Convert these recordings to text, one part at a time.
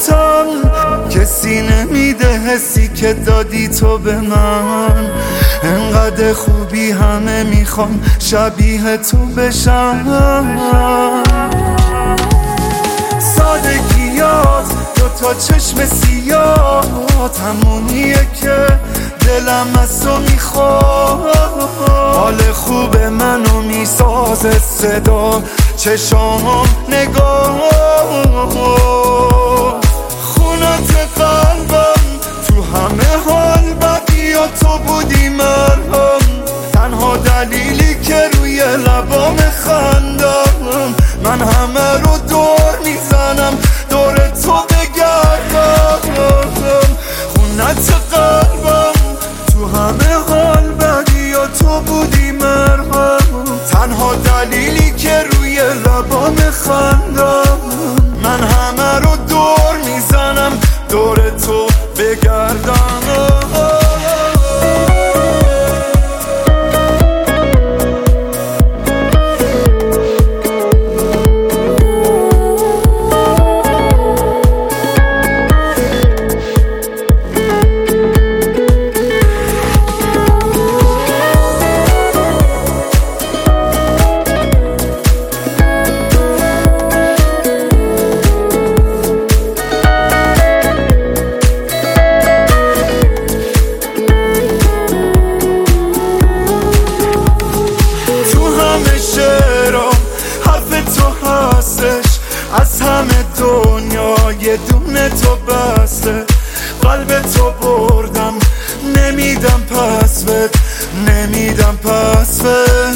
تا کسی نمیده حسی که دادی تو به من. انقدر خوبی همه میخوام شبیه تو بشم. سادگیات دوتا چشم سیاهات همونیه که دلم از تو میخواد. حال خوب منو میسازه صدا چشام نگاه. خونت قلبم تو همه حال بدی و تو بودی مرهم. تنها دلیلی که روی لبام خندم من همه رو دور میزنم دور تو بگردم. خونت قلبم تو همه حال بدی و تو بودی مرهم. تنها دلیلی که روی لبام خندم من همه رو دور میزنم دور تو بگردم. از همه دنیا یه دونه تو بسته. قلب تو بردم نمیدم پس بد، نمیدم پس بد.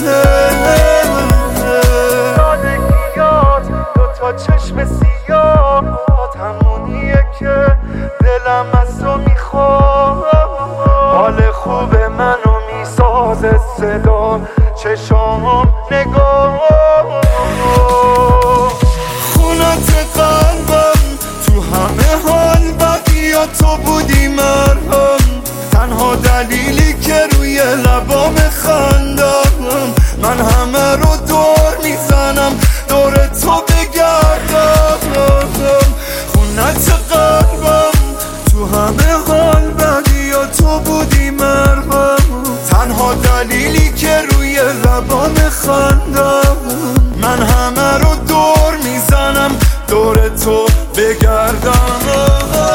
سادگیات دوتا چشم سیاهات همونیه که دلم از تو میخواد. حال خوب منو میسازه صدا چشام نگاه. تو بودی مرهم. تنها دلیلی که روی لبام خندم من همه رو دور میزنم دور تو بگردم. خونت قلبم تو همه حال بدی و تو بودی مرهم. تنها دلیلی که روی لبام خندم من همه رو دور میزنم دور تو بگردم.